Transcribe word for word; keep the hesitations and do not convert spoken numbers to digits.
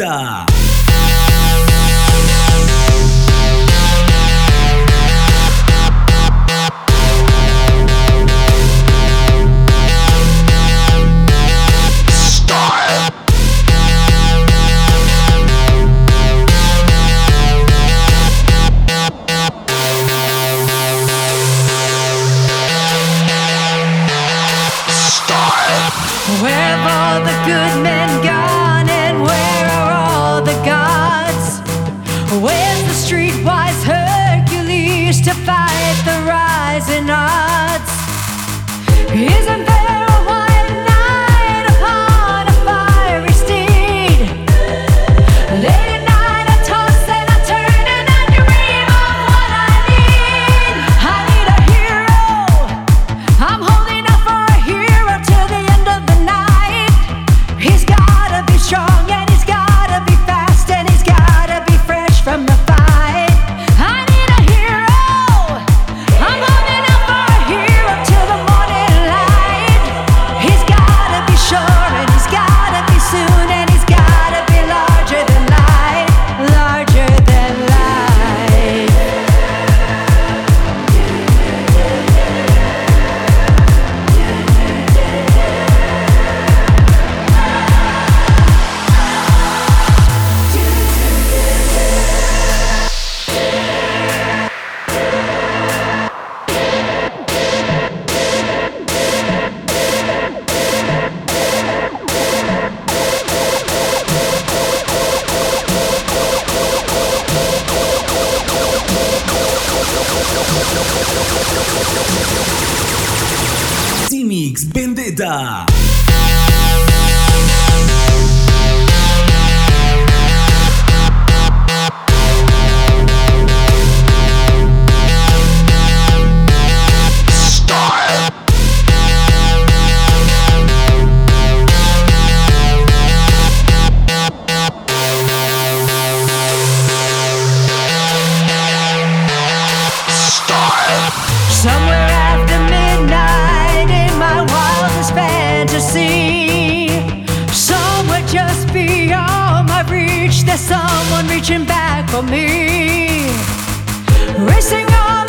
Vendetta. Where have all the good men gone, and where are all the gods? Where's the streetwise Hercules to fight the rising odds? Isn't there a white knight upon a fiery steed? Late at night I toss and I turn and I dream of what I need. I need a hero. I'm holding out for a hero till the end of the night. He's gotta be strong and he's gotta be fast and he's gotta be fresh from the fight. I need a hero. I'm holding out for a hero till the morning light. He's gotta be sure and he's gotta be soon and he's gotta be larger than life, larger than life. C-Mix Vendetta. Somewhere after midnight in my wildest fantasy, somewhere just beyond my reach, there's someone reaching back for me. Racing on